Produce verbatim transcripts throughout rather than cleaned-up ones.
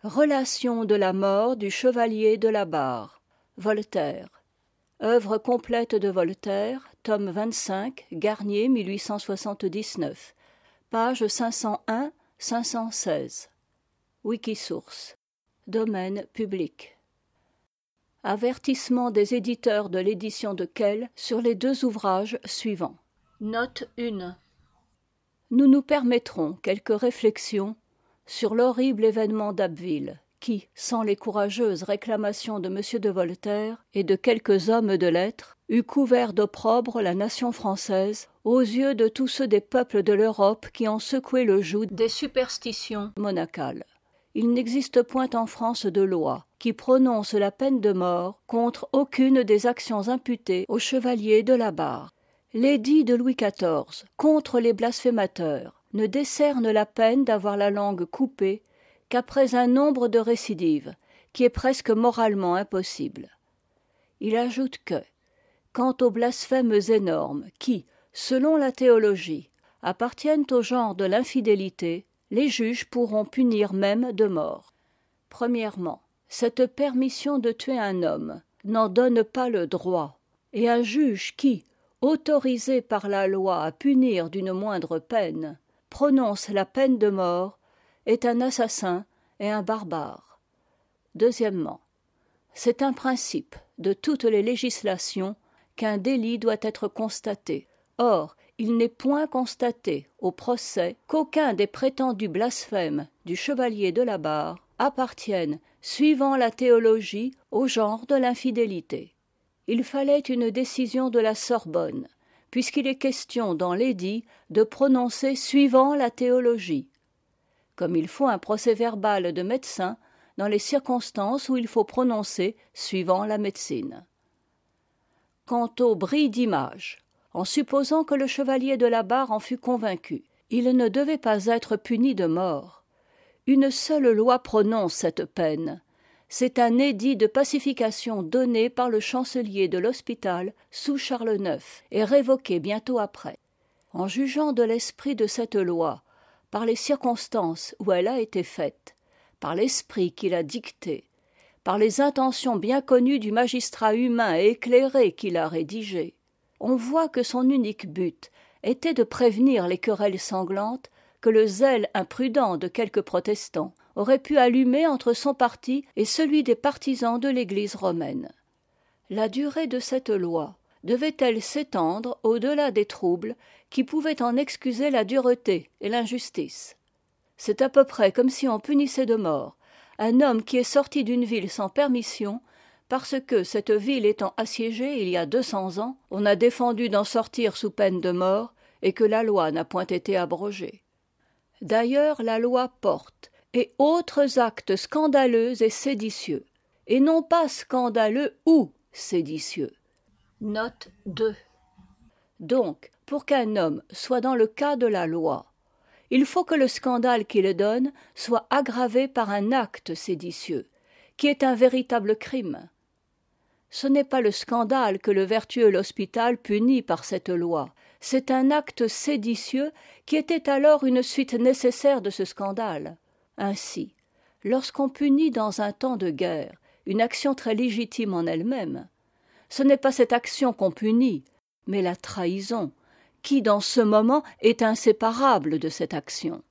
Relation de la mort du chevalier de la Barre. Voltaire. Œuvre complète de Voltaire, tome vingt-cinq, Garnier, mille huit cent soixante-dix-neuf, pages cinq cent un à cinq cent seize. Wikisource. Domaine public. Avertissement des éditeurs de l'édition de Kehl sur les deux ouvrages suivants. Note un. Nous nous permettrons quelques réflexions sur l'horrible événement d'Abbeville, qui, sans les courageuses réclamations de M. de Voltaire et de quelques hommes de lettres, eût couvert d'opprobre la nation française aux yeux de tous ceux des peuples de l'Europe qui ont secoué le joug des superstitions monacales. Il n'existe point en France de loi qui prononce la peine de mort contre aucune des actions imputées aux chevaliers de la Barre. L'édit de Louis quatorze contre les blasphémateurs ne décerne la peine d'avoir la langue coupée qu'après un nombre de récidives, qui est presque moralement impossible. Il ajoute que, quant aux blasphèmes énormes qui, selon la théologie, appartiennent au genre de l'infidélité, les juges pourront punir même de mort. Premièrement, cette permission de tuer un homme n'en donne pas le droit, et un juge qui, autorisé par la loi à punir d'une moindre peine, prononce la peine de mort, est un assassin et un barbare. Deuxièmement, c'est un principe de toutes les législations qu'un délit doit être constaté. Or, il n'est point constaté au procès qu'aucun des prétendus blasphèmes du chevalier de la Barre appartienne, suivant la théologie, au genre de l'infidélité. Il fallait une décision de la Sorbonne, puisqu'il est question dans l'édit de prononcer suivant la théologie, comme il faut un procès-verbal de médecin dans les circonstances où il faut prononcer suivant la médecine. Quant au bris d'image, en supposant que le chevalier de la Barre en fût convaincu, il ne devait pas être puni de mort. Une seule loi prononce cette peine. C'est un édit de pacification donné par le chancelier de l'Hospital sous Charles neuf et révoqué bientôt après. En jugeant de l'esprit de cette loi, par les circonstances où elle a été faite, par l'esprit qui l'a dictée, par les intentions bien connues du magistrat humain et éclairé qui l'a rédigée, on voit que son unique but était de prévenir les querelles sanglantes que le zèle imprudent de quelques protestants aurait pu allumer entre son parti et celui des partisans de l'Église romaine. La durée de cette loi devait-elle s'étendre au-delà des troubles qui pouvaient en excuser la dureté et l'injustice? C'est à peu près comme si on punissait de mort un homme qui est sorti d'une ville sans permission, parce que, cette ville étant assiégée il y a deux cents ans, on a défendu d'en sortir sous peine de mort et que la loi n'a point été abrogée. D'ailleurs, la loi porte et autres actes scandaleux et séditieux, et non pas scandaleux ou séditieux. Note deux. Donc, pour qu'un homme soit dans le cas de la loi, il faut que le scandale qu'il donne soit aggravé par un acte séditieux, qui est un véritable crime. Ce n'est pas le scandale que le vertueux l'Hospital punit par cette loi, c'est un acte séditieux qui était alors une suite nécessaire de ce scandale. Ainsi, lorsqu'on punit dans un temps de guerre une action très légitime en elle-même, ce n'est pas cette action qu'on punit, mais la trahison, qui dans ce moment est inséparable de cette action.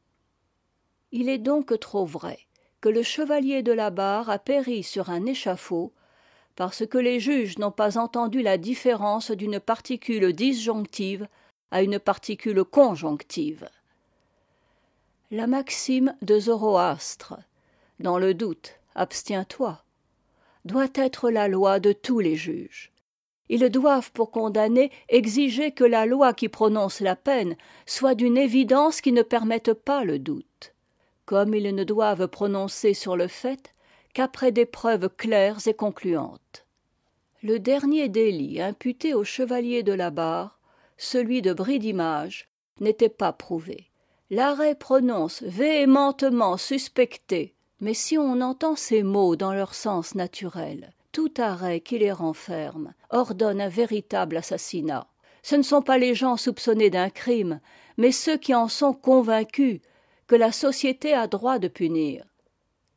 Il est donc trop vrai que le chevalier de la Barre a péri sur un échafaud parce que les juges n'ont pas entendu la différence d'une particule disjonctive à une particule conjonctive. La maxime de Zoroastre, dans le doute, abstiens-toi, doit être la loi de tous les juges. Ils doivent, pour condamner, exiger que la loi qui prononce la peine soit d'une évidence qui ne permette pas le doute, comme ils ne doivent prononcer sur le fait qu'après des preuves claires et concluantes. Le dernier délit imputé au chevalier de la Barre, celui de bris d'image, n'était pas prouvé. L'arrêt prononce véhémentement suspecté, mais si on entend ces mots dans leur sens naturel, tout arrêt qui les renferme ordonne un véritable assassinat. Ce ne sont pas les gens soupçonnés d'un crime, mais ceux qui en sont convaincus que la société a droit de punir.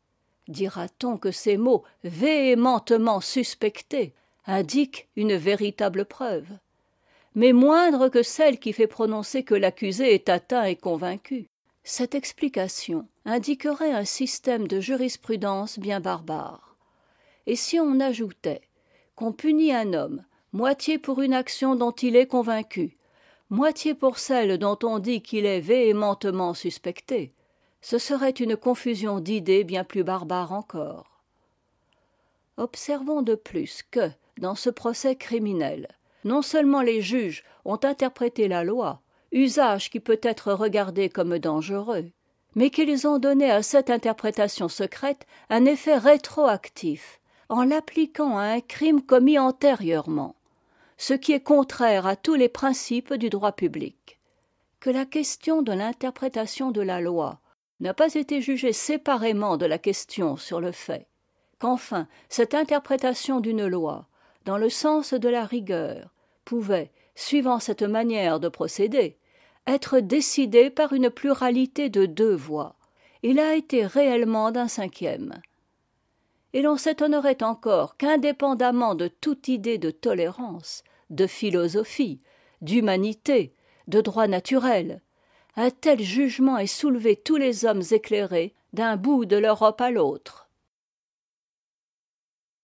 dira-t-on que ces mots véhémentement suspectés indiquent une véritable preuve, mais moindre que celle qui fait prononcer que l'accusé est atteint et convaincu. Cette explication indiquerait un système de jurisprudence bien barbare. Et si on ajoutait qu'on punit un homme moitié pour une action dont il est convaincu, moitié pour celle dont on dit qu'il est véhémentement suspecté, ce serait une confusion d'idées bien plus barbare encore. Observons de plus que, dans ce procès criminel, non seulement les juges ont interprété la loi, usage qui peut être regardé comme dangereux, mais qu'ils ont donné à cette interprétation secrète un effet rétroactif, en l'appliquant à un crime commis antérieurement, ce qui est contraire à tous les principes du droit public. Que la question de l'interprétation de la loi n'a pas été jugée séparément de la question sur le fait, qu'enfin cette interprétation d'une loi, dans le sens de la rigueur, pouvait, suivant cette manière de procéder, être décidée par une pluralité de deux voix. Il a été réellement d'un cinquième. Et l'on s'étonnerait encore qu'indépendamment de toute idée de tolérance, de philosophie, d'humanité, de droit naturel, un tel jugement ait soulevé tous les hommes éclairés d'un bout de l'Europe à l'autre.